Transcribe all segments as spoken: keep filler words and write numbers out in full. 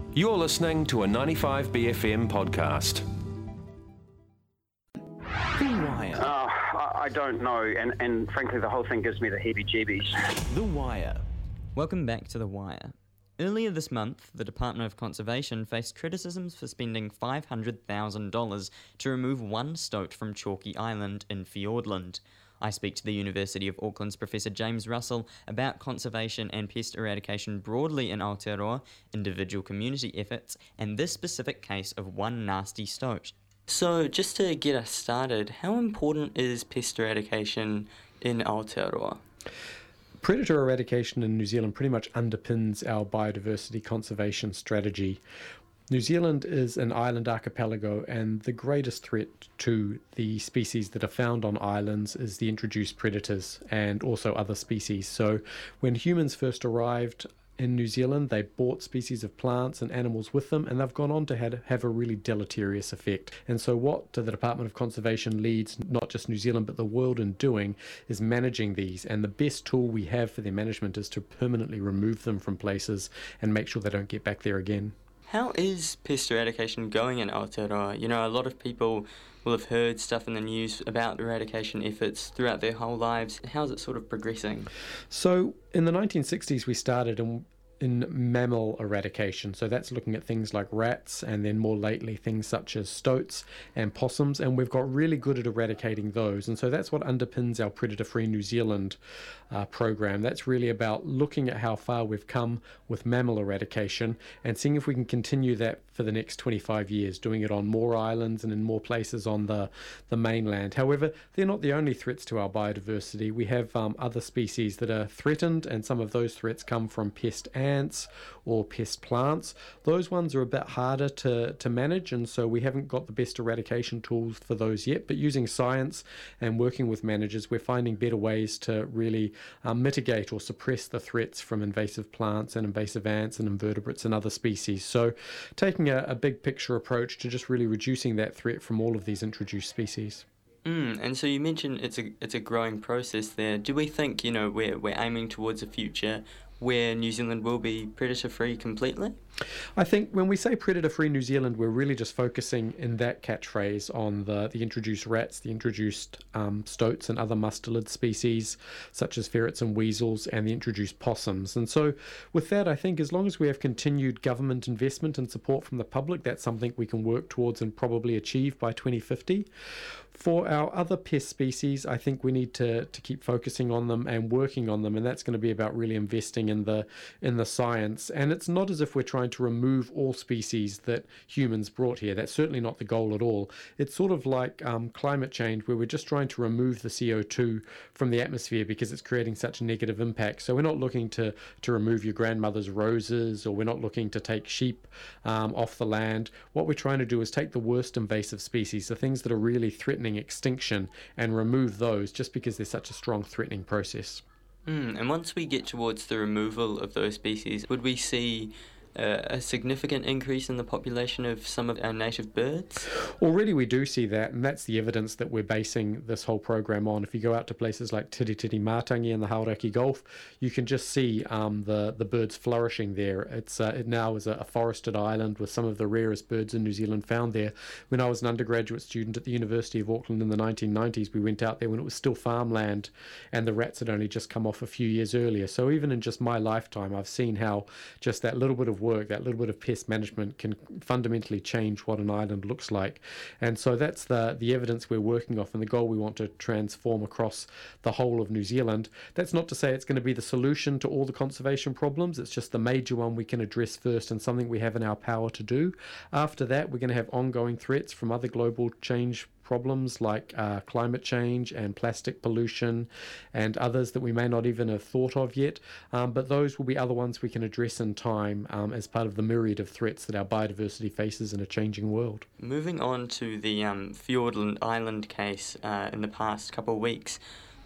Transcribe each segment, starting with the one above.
You're listening to a ninety-five B F M podcast. The Wire. Uh, I, I don't know, and, and frankly the whole thing gives me the heebie-jeebies. The Wire. Welcome back to The Wire. Earlier this month, the Department of Conservation faced criticisms for spending five hundred thousand dollars to remove one stoat from Chalky Island in Fiordland. I speak to the University of Auckland's Professor James Russell about conservation and pest eradication broadly in Aotearoa, individual community efforts, and this specific case of one nasty stoat. So, just to get us started, how important is pest eradication in Aotearoa? Predator eradication in New Zealand pretty much underpins our biodiversity conservation strategy. New Zealand is an island archipelago, and the greatest threat to the species that are found on islands is the introduced predators and also other species. So when humans first arrived in New Zealand, they brought species of plants and animals with them, and they've gone on to have, have a really deleterious effect. And so what the Department of Conservation leads not just New Zealand but the world in doing is managing these, and the best tool we have for their management is to permanently remove them from places and make sure they don't get back there again. How is pest eradication going in Aotearoa? You know, a lot of people will have heard stuff in the news about eradication efforts throughout their whole lives. How's it sort of progressing? So in the nineteen sixties we started in, in mammal eradication. So that's looking at things like rats, and then more lately things such as stoats and possums, and we've got really good at eradicating those. And so that's what underpins our Predator Free New Zealand uh, program. That's really about looking at how far we've come with mammal eradication and seeing if we can continue that for the next twenty-five years, doing it on more islands and in more places on the, the mainland. However, they're not the only threats to our biodiversity. We have um, other species that are threatened, and some of those threats come from pest ants or pest plants. Those ones are a bit harder to, to manage, and so we haven't got the best eradication tools for those yet, but using science and working with managers, we're finding better ways to really um, mitigate or suppress the threats from invasive plants and invasive ants and invertebrates and other species. So taking a, a big picture approach to just really reducing that threat from all of these introduced species. Mm, and so you mentioned it's a it's a growing process there. Do we think, you know, we're we're aiming towards a future where New Zealand will be predator-free completely? I think when we say predator-free New Zealand, we're really just focusing in that catchphrase on the, the introduced rats, the introduced um, stoats and other mustelid species, such as ferrets and weasels, and the introduced possums. And so with that, I think as long as we have continued government investment and support from the public, that's something we can work towards and probably achieve by twenty fifty. For our other pest species, I think we need to, to keep focusing on them and working on them, and that's going to be about really investing in the in the science. And it's not as if we're trying to remove all species that humans brought here. That's certainly not the goal at all. It's sort of like um, climate change, where we're just trying to remove the C O two from the atmosphere because it's creating such a negative impact. So we're not looking to, to remove your grandmother's roses, or we're not looking to take sheep um, off the land. What we're trying to do is take the worst invasive species, the things that are really threatening extinction, and remove those just because there's such a strong threatening process. Mm, and once we get towards the removal of those species, would we see uh, a significant increase in the population of some of our native birds? Already we do see that, and that's the evidence that we're basing this whole program on. If you go out to places like Tiritiri Matangi and the Hauraki Gulf, you can just see um, the, the birds flourishing there. It's uh, it now is a, a forested island with some of the rarest birds in New Zealand found there. When I was an undergraduate student at the University of Auckland in the nineteen nineties, we went out there when it was still farmland and the rats had only just come off a few years earlier. So even in just my lifetime, I've seen how just that little bit of work, that little bit of pest management can fundamentally change what an island looks like. And so that's the, the evidence we're working off, and the goal we want to transform across the whole of New Zealand. That's not to say it's going to be the solution to all the conservation problems. It's just the major one we can address first, and something we have in our power to do. After that, we're going to have ongoing threats from other global change problems like uh, climate change and plastic pollution and others that we may not even have thought of yet, um, but those will be other ones we can address in time um, as part of the myriad of threats that our biodiversity faces in a changing world. Moving on to the um, Fiordland Island case uh, in the past couple of weeks,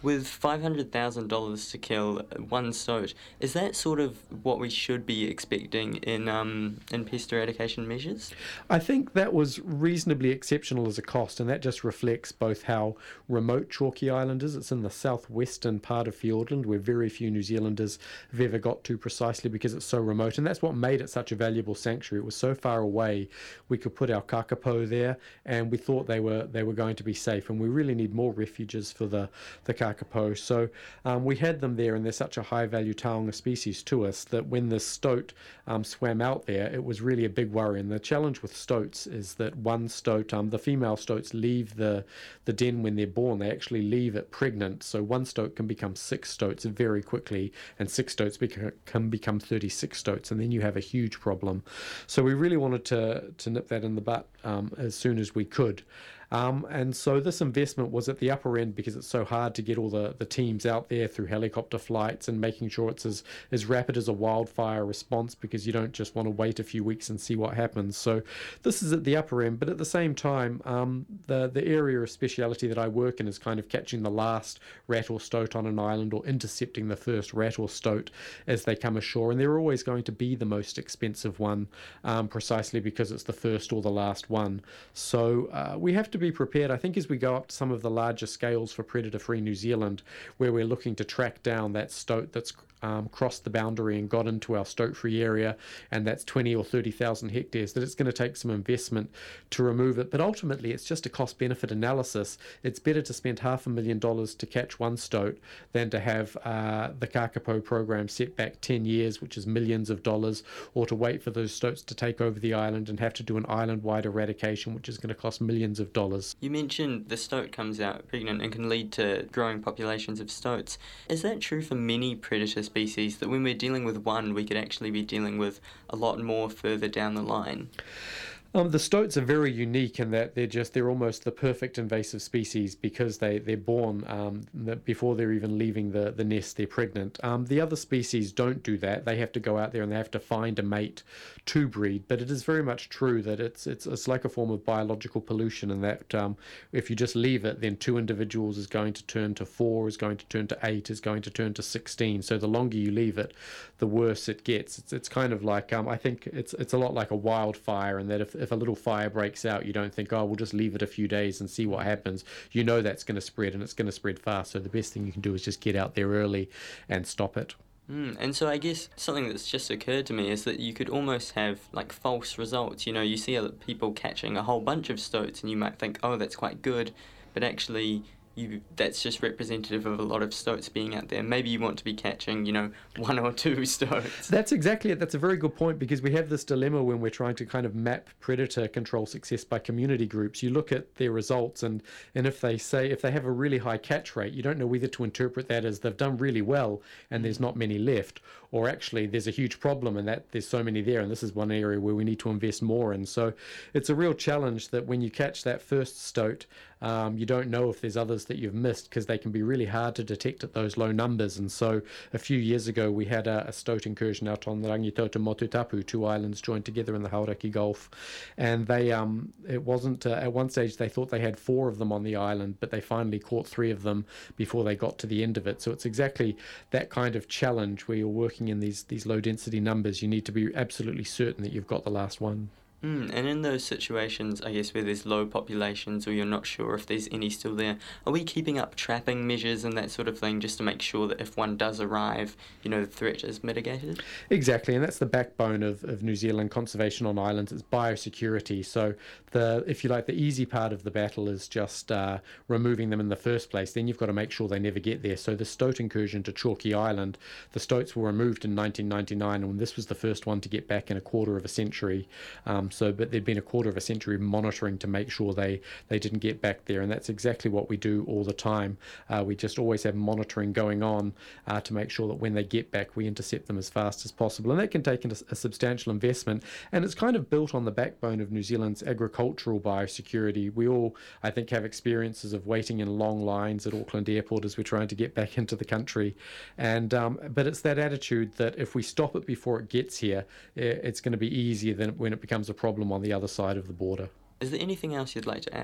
With five hundred thousand dollars to kill one stoat, is that sort of what we should be expecting in um, in pest eradication measures? I think that was reasonably exceptional as a cost, and that just reflects both how remote Chalky Island is. It's in the southwestern part of Fiordland, where very few New Zealanders have ever got to, precisely because it's so remote, and that's what made it such a valuable sanctuary. It was so far away, we could put our kakapo there, and we thought they were they were going to be safe, and we really need more refuges for the, the kakapo. So um, we had them there, and they're such a high-value taonga species to us that when the stoat um, swam out there, it was really a big worry. And the challenge with stoats is that one stoat, um, the female stoats leave the, the den when they're born. They actually leave it pregnant, so one stoat can become six stoats very quickly, and six stoats beca- can become thirty-six stoats, and then you have a huge problem. So we really wanted to, to nip that in the butt um, as soon as we could. Um, and so this investment was at the upper end because it's so hard to get all the, the teams out there through helicopter flights and making sure it's as, as rapid as a wildfire response, because you don't just want to wait a few weeks and see what happens. So this is at the upper end, but at the same time, um, the, the area of speciality that I work in is kind of catching the last rat or stoat on an island, or intercepting the first rat or stoat as they come ashore. And they're always going to be the most expensive one, um, precisely because it's the first or the last one. So uh, we have to be prepared, I think, as we go up to some of the larger scales for predator-free New Zealand, where we're looking to track down that stoat that's um, crossed the boundary and got into our stoat-free area, and that's twenty or thirty thousand hectares, that it's going to take some investment to remove it. But ultimately, it's just a cost-benefit analysis. It's better to spend half a million dollars to catch one stoat than to have uh, the kakapo program set back ten years, which is millions of dollars, or to wait for those stoats to take over the island and have to do an island-wide eradication, which is going to cost millions of dollars. You mentioned the stoat comes out pregnant and can lead to growing populations of stoats. Is that true for many predator species, that when we're dealing with one, we could actually be dealing with a lot more further down the line? Um, the stoats are very unique in that they're just they're almost the perfect invasive species, because they they're born um, before they're even leaving the, the nest. They're pregnant. Um, the other species don't do that. They have to go out there and they have to find a mate to breed. But it is very much true that it's it's it's like a form of biological pollution, in that um, if you just leave it, then two individuals is going to turn to four, is going to turn to eight, is going to turn to sixteen. So the longer you leave it, the worse it gets. It's it's kind of like um, I think it's it's a lot like a wildfire, in that if if a little fire breaks out, you don't think, oh, we'll just leave it a few days and see what happens. You know that's going to spread, and it's going to spread fast. So the best thing you can do is just get out there early and stop it. Mm, and so I guess something that's just occurred to me is that you could almost have like false results. You know, you see people catching a whole bunch of stoats and you might think, oh, that's quite good, but actually you that's just representative of a lot of stoats being out there. Maybe you want to be catching, you know, one or two stoats. That's exactly it. That's a very good point, because we have this dilemma when we're trying to kind of map predator control success by community groups. You look at their results, and, and if they say, if they have a really high catch rate, you don't know whether to interpret that as they've done really well and there's not many left, or actually there's a huge problem and that there's so many there, and this is one area where we need to invest more in. So it's a real challenge that when you catch that first stoat, um, you don't know if there's others that you've missed, because they can be really hard to detect at those low numbers. And so a few years ago we had a, a stoat incursion out on the Rangitoto Motutapu, two islands joined together in the Hauraki Gulf, and they um it wasn't uh, at one stage they thought they had four of them on the island, but they finally caught three of them before they got to the end of it. So it's exactly that kind of challenge where you're working in these these low density numbers. You need to be absolutely certain that you've got the last one. Mm, and in those situations, I guess, where there's low populations or you're not sure if there's any still there, are we keeping up trapping measures and that sort of thing just to make sure that if one does arrive, you know, the threat is mitigated? Exactly, and that's the backbone of, of New Zealand conservation on islands. It's biosecurity. So the, if you like, the easy part of the battle is just uh, removing them in the first place. Then you've got to make sure they never get there. So the stoat incursion to Chalky Island, the stoats were removed in nineteen ninety-nine, and this was the first one to get back in a quarter of a century. Um, So, but there'd been a quarter of a century monitoring to make sure they, they didn't get back there, and that's exactly what we do all the time. Uh, we just always have monitoring going on uh, to make sure that when they get back, we intercept them as fast as possible, and that can take a, a substantial investment, and it's kind of built on the backbone of New Zealand's agricultural biosecurity. We all, I think, have experiences of waiting in long lines at Auckland Airport as we're trying to get back into the country, and um, but it's that attitude that if we stop it before it gets here, it's going to be easier than when it becomes a problem on the other side of the border. Is there anything else you'd like to add?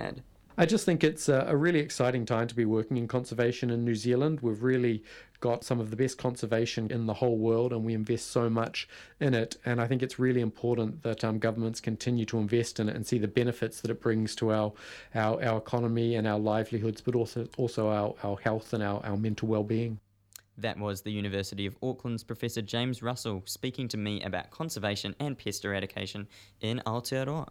I just think it's a, a really exciting time to be working in conservation in New Zealand. We've really got some of the best conservation in the whole world, and we invest so much in it. And I think it's really important that um, governments continue to invest in it and see the benefits that it brings to our our, our economy and our livelihoods, but also also our, our health and our, our mental well-being. That was the University of Auckland's Professor James Russell speaking to me about conservation and pest eradication in Aotearoa.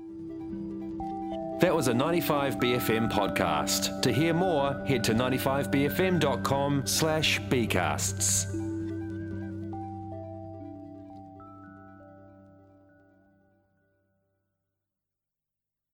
That was a ninety-five B F M podcast. To hear more, head to ninety-five b f m dot com slash bcasts.